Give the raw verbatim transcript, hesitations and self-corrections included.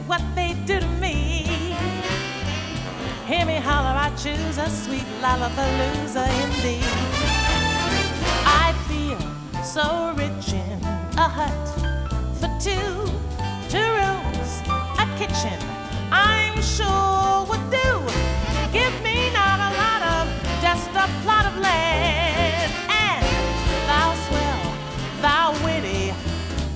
what they do to me. Hear me holler, I choose a sweet lollapalooza indeed. I feel so rich in a hut